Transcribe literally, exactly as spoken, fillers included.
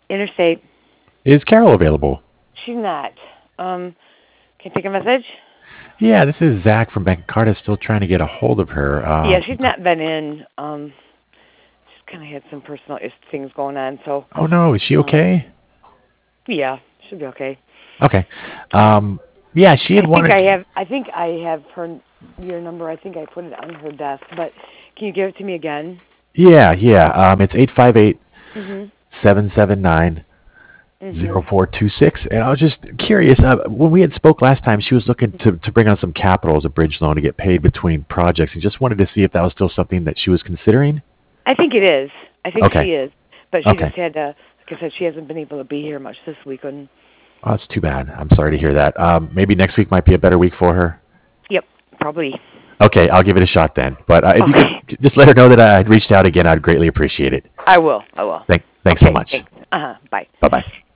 Interstate. Is Carol available? She's not. Um, can I take a message? Yeah, this is Zach from Bank of Cardiff. Still trying to get a hold of her. Yeah, Um, she's not been in. Um, she's kind of had some personal is- things going on, so oh no, is she um, okay? yeah, she'll be okay. Okay. Um, Um, yeah, she had I think I wanted. have. I think I have her your number. I think I put it on her desk, but can you give it to me again? Yeah, yeah. Um, it's eight five eight Mhm. seven seven nine zero Mhm. four two six. And I was just curious. Uh, when we had spoke last time, she was looking to to bring on some capital as a bridge loan to get paid between projects, and just wanted to see if that was still something that she was considering. I think it is. I think Okay. she is, but she Okay. just had to. Like I said, she hasn't been able to be here much this week. And Oh, that's too bad. I'm sorry to hear that. Um, maybe next week might be a better week for her. yep, probably. Okay, I'll give it a shot then. But uh, if you could Okay, just let her know that I'd reached out again, I'd greatly appreciate it. I will. I will. Thank, thanks so Okay, much. thanks. Uh huh. Bye. Bye bye.